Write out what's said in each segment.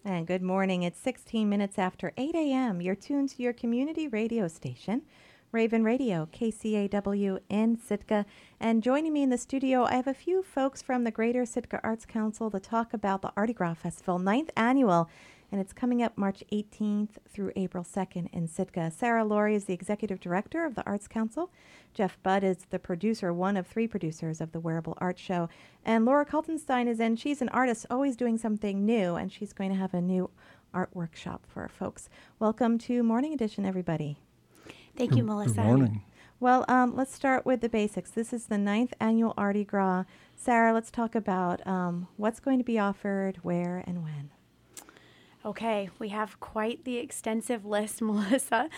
And good morning. It's 16 minutes after 8 a.m. You're tuned to your community radio station, Raven Radio, KCAW in Sitka. And joining me in the studio, I have a few folks from the Greater Sitka Arts Council to talk about the Artie Gras Festival, 9th annual. And it's coming up March 18th through April 2nd in Sitka. Sarah Laurie is the executive director of the Arts Council. Jeff Budd is the producer, one of three producers of the Wearable Art Show. And Laura Kaltenstein is in. She's an artist, always doing something new, and she's going to have a new art workshop for folks. Welcome to Morning Edition, everybody. Thank you, Melissa. Good morning. Well, let's start with the basics. This is the 9th annual Artie Gras. Sarah, let's talk about what's going to be offered, where, and when. Okay, we have quite the extensive list, Melissa.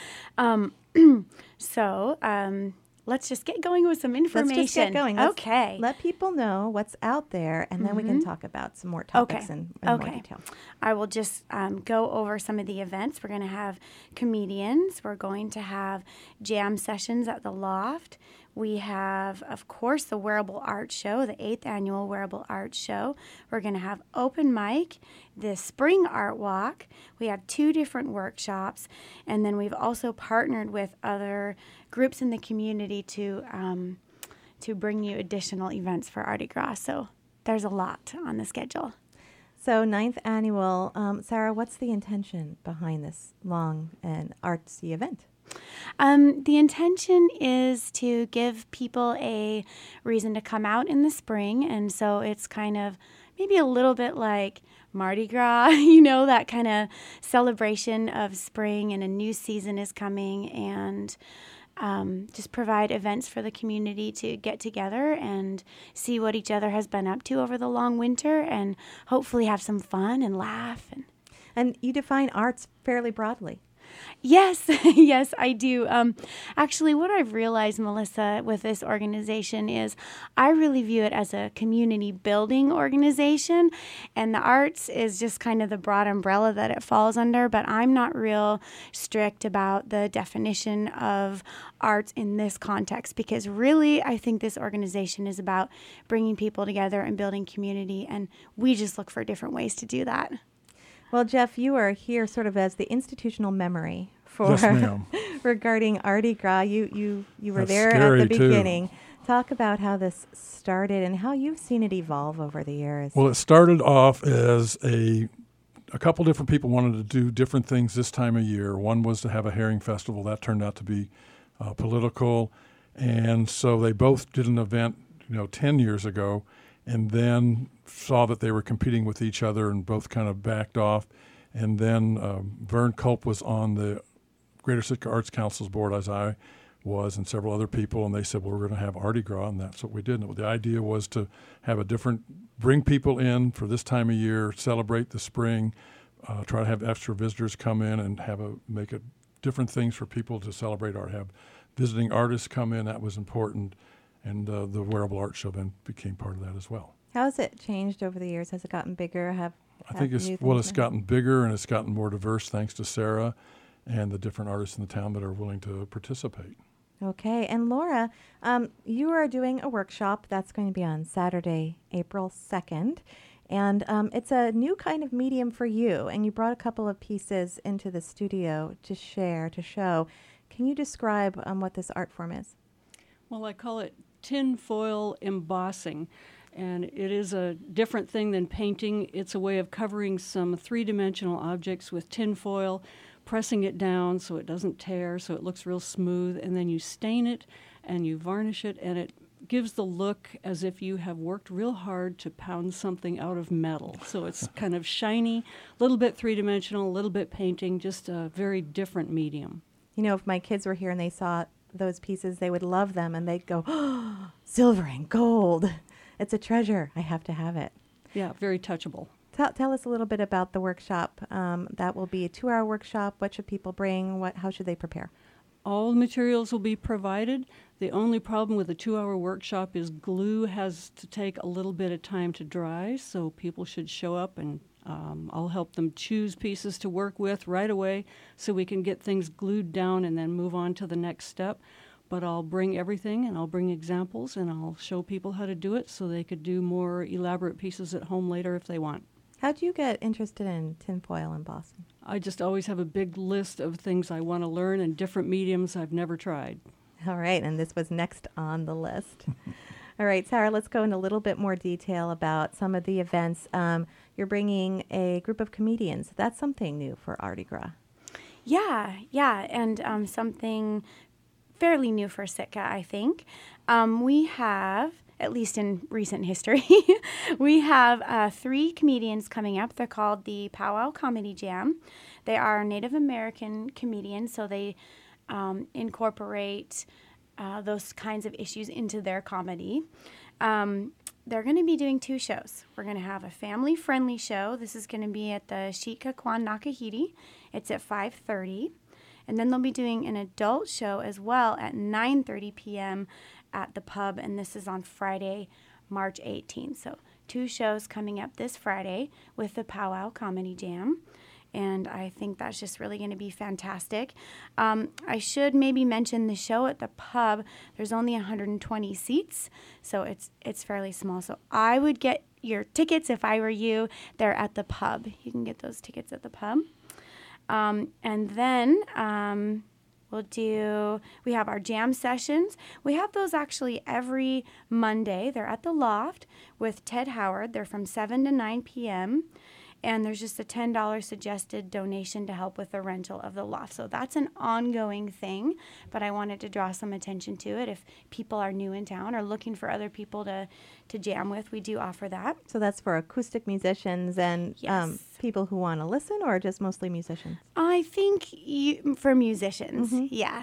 Let's just get going with some information. Let's just get going. Okay. Let people know what's out there, and then we can talk about some more topics in more detail. I will just go over some of the events. We're going to have comedians. We're going to have jam sessions at the Loft. We have, of course, the Wearable Art Show, the 8th annual Wearable Art Show. We're going to have open mic, the Spring Art Walk. We have 2 different workshops, and then we've also partnered with other groups in the community to bring you additional events for Artie Gras. So there's a lot on the schedule. So 9th annual, Sarah, what's the intention behind this long and artsy event? The intention is to give people a reason to come out in the spring, and so it's kind of maybe a little bit like Mardi Gras, that kind of celebration of spring and a new season is coming, and just provide events for the community to get together and see what each other has been up to over the long winter and hopefully have some fun and laugh. And you define arts fairly broadly. Yes, yes, I do. Actually, what I've realized, Melissa, with this organization is I really view it as a community building organization, and the arts is just kind of the broad umbrella that it falls under, but I'm not real strict about the definition of arts in this context because really I think this organization is about bringing people together and building community, and we just look for different ways to do that. Well, Jeff, you are here sort of as the institutional memory for Yes, ma'am. regarding Artie Gras. You were That's there at scary, the beginning. too. Talk about how this started and how you've seen it evolve over the years. Well, it started off as a couple different people wanted to do different things this time of year. One was to have a herring festival. That turned out to be political. And so they both did an event, 10 years ago, and then saw that they were competing with each other and both kind of backed off. And then Vern Culp was on the Greater Sitka Arts Council's board, as I was, and several other people, and they said, well, we're going to have Artie Gras, and that's what we did. And the idea was to have bring people in for this time of year, celebrate the spring, try to have extra visitors come in and make it different things for people to celebrate art, have visiting artists come in. That was important. And the Wearable Art Show then became part of that as well. How has it changed over the years? Has it gotten bigger? I think it's gotten bigger and it's gotten more diverse thanks to Sarah and the different artists in the town that are willing to participate. Okay. And Laura, you are doing a workshop that's going to be on Saturday, April 2nd. And it's a new kind of medium for you. And you brought a couple of pieces into the studio to show. Can you describe what this art form is? Well, I call it tin foil embossing, and it is a different thing than painting. It's a way of covering some 3-dimensional objects with tin foil, pressing it down so it doesn't tear, so it looks real smooth, and then you stain it and you varnish it, and it gives the look as if you have worked real hard to pound something out of metal. So it's kind of shiny, a little bit 3-dimensional, a little bit painting, just a very different medium. If my kids were here and they saw those pieces, they would love them, and they'd go, oh, silver and gold. It's a treasure. I have to have it. Yeah, very touchable. Tell us a little bit about the workshop. That will be a 2-hour workshop. What should people bring? How should they prepare? All materials will be provided. The only problem with a 2-hour workshop is glue has to take a little bit of time to dry, so people should show up and I'll help them choose pieces to work with right away so we can get things glued down and then move on to the next step. But I'll bring everything, and I'll bring examples, and I'll show people how to do it so they could do more elaborate pieces at home later if they want. How'd you get interested in tinfoil embossing? I just always have a big list of things I want to learn and different mediums I've never tried. All right, and this was next on the list. All right, Sarah, let's go into a little bit more detail about some of the events. You're bringing a group of comedians. That's something new for Mardi Gras. Yeah, and something fairly new for Sitka, I think. We have, at least in recent history, we have 3 comedians coming up. They're called the Powwow Comedy Jam. They are Native American comedians, so they incorporate those kinds of issues into their comedy. They're going to be doing 2 shows. We're going to have a family-friendly show. This is going to be at the Sheet-Kwan Nakahiti. It's at 5:30. And then they'll be doing an adult show as well at 9:30 p.m. at the pub, and this is on Friday, March 18th. So 2 shows coming up this Friday with the Powwow Comedy Jam. And I think that's just really going to be fantastic. I should maybe mention the show at the pub. There's only 120 seats, so it's fairly small. So I would get your tickets if I were you. They're at the pub. You can get those tickets at the pub. And then we have our jam sessions. We have those actually every Monday. They're at the Loft with Ted Howard. They're from 7 to 9 p.m., and there's just a $10 suggested donation to help with the rental of the loft. So that's an ongoing thing, but I wanted to draw some attention to it. If people are new in town or looking for other people to jam with, we do offer that. So that's for acoustic musicians and Yes. people who want to listen, or just mostly musicians? I think for musicians, yeah.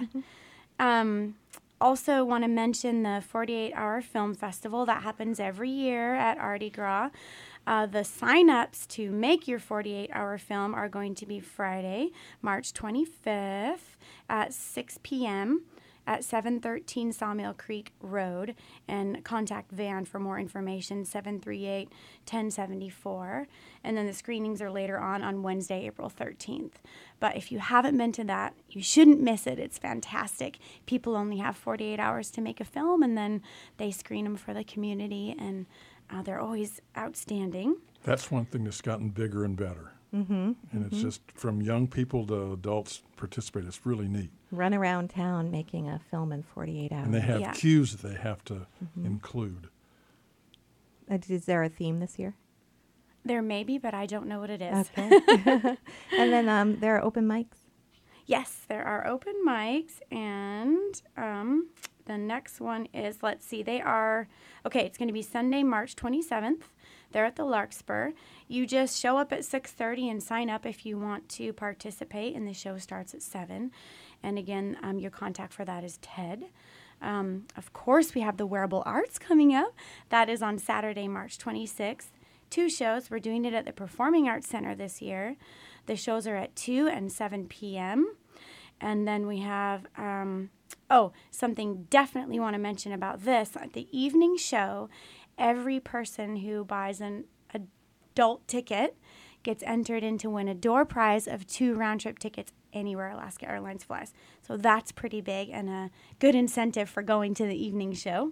Also want to mention the 48-hour film festival that happens every year at Mardi Gras. The sign-ups to make your 48-hour film are going to be Friday, March 25th at 6 p.m. at 713 Sawmill Creek Road, and contact Van for more information, 738-1074. And then the screenings are later on Wednesday, April 13th. But if you haven't been to that, you shouldn't miss it. It's fantastic. People only have 48 hours to make a film, and then they screen them for the community, and they're always outstanding. That's one thing that's gotten bigger and better. And it's just from young people to adults participate. It's really neat. Run around town making a film in 48 hours. And they have Yeah. cues that they have to include. Is there a theme this year? There may be, but I don't know what it is. Okay. And then there are open mics. Yes, there are open mics, and the next one is, it's going to be Sunday, March 27th. They're at the Larkspur. You just show up at 6:30 and sign up if you want to participate, and the show starts at 7. And again, your contact for that is Ted. Of course, we have the Wearable Arts coming up. That is on Saturday, March 26th. 2 shows. We're doing it at the Performing Arts Center this year. The shows are at 2 and 7 p.m. And then we have, something definitely want to mention about this. At the evening show, every person who buys an adult ticket gets entered in to win a door prize of 2 round-trip tickets anywhere Alaska Airlines flies. So that's pretty big and a good incentive for going to the evening show.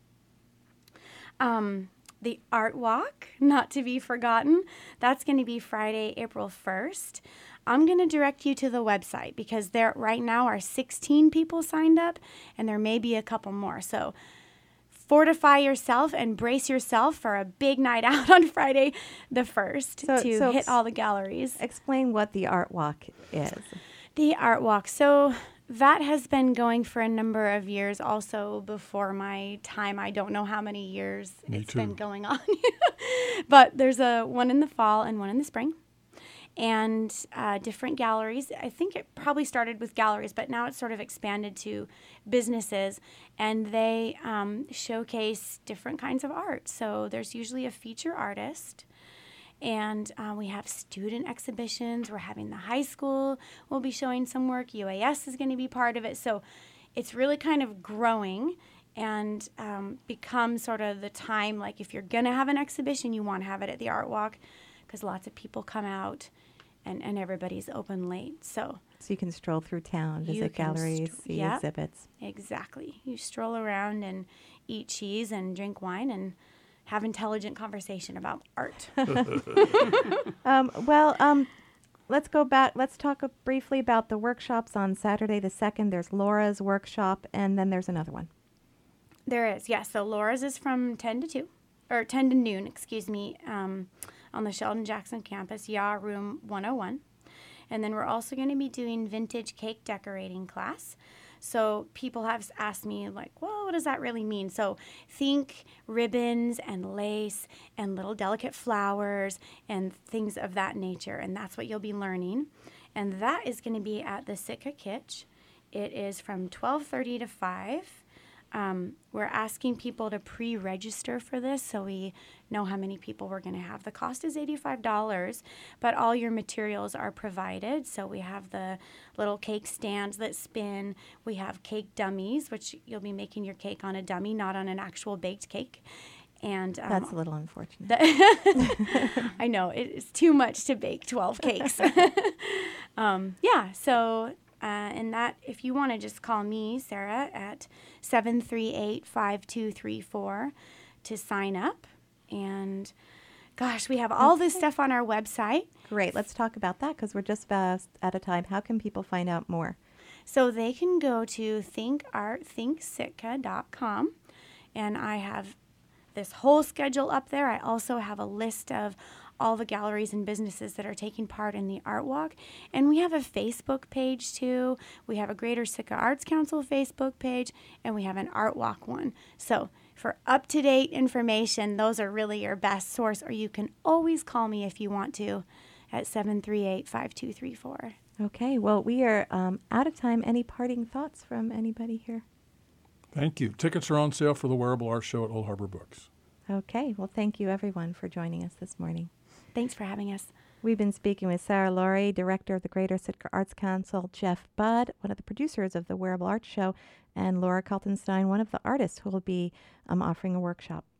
The Art Walk, not to be forgotten, that's going to be Friday, April 1st. I'm going to direct you to the website because there right now are 16 people signed up, and there may be a couple more. So fortify yourself and brace yourself for a big night out on Friday the 1st to hit all the galleries. Explain what the Art Walk is. The Art Walk. So that has been going for a number of years, also before my time. I don't know how many years it's been going on. But there's one in the fall and one in the spring. And different galleries. I think it probably started with galleries, but now it's sort of expanded to businesses. And they showcase different kinds of art. So there's usually a feature artist. And we have student exhibitions. We're having the high school. We'll be showing some work. UAS is going to be part of it. So it's really kind of growing and become sort of the time, like if you're going to have an exhibition, you want to have it at the Art Walk because lots of people come out and everybody's open late. So you can stroll through town, visit galleries, see exhibits. Exactly. You stroll around and eat cheese and drink wine and have intelligent conversation about art. Let's go back. Let's talk briefly about the workshops on Saturday the 2nd. There's Laura's workshop, and then there's another one. There is, yes. So Laura's is from 10 to 2, or 10 to noon, on the Sheldon Jackson campus, room 101. And then we're also going to be doing vintage cake decorating class. So people have asked me, like, well, what does that really mean? So think ribbons and lace and little delicate flowers and things of that nature. And that's what you'll be learning. And that is going to be at the Sitka Kitsch. It is from 12:30 to 5. We're asking people to pre-register for this so we know how many people we're going to have. The cost is $85, but all your materials are provided. So we have the little cake stands that spin. We have cake dummies, which you'll be making your cake on a dummy, not on an actual baked cake. And that's a little unfortunate. I know, it's too much to bake 12 cakes. And that, if you want to just call me, Sarah, at 738-5234 to sign up. And gosh, we have all this stuff on our website. Great. Let's talk about that because we're just about out of time. How can people find out more? So they can go to thinkartthinksitka.com, and I have this whole schedule up there. I also have a list of all the galleries and businesses that are taking part in the Art Walk. And we have a Facebook page too. We have a Greater Sitka Arts Council Facebook page, and we have an Art Walk one. So for up-to-date information, those are really your best source, or you can always call me if you want to at 738-5234. Okay, well, we are out of time. Any parting thoughts from anybody here? Thank you. Tickets are on sale for the Wearable Art Show at Old Harbor Books. Okay, well, thank you, everyone, for joining us this morning. Thanks for having us. We've been speaking with Sarah Laurie, Director of the Greater Sitka Arts Council, Jeff Budd, one of the producers of the Wearable Art Show, and Laura Kaltenstein, one of the artists who will be offering a workshop.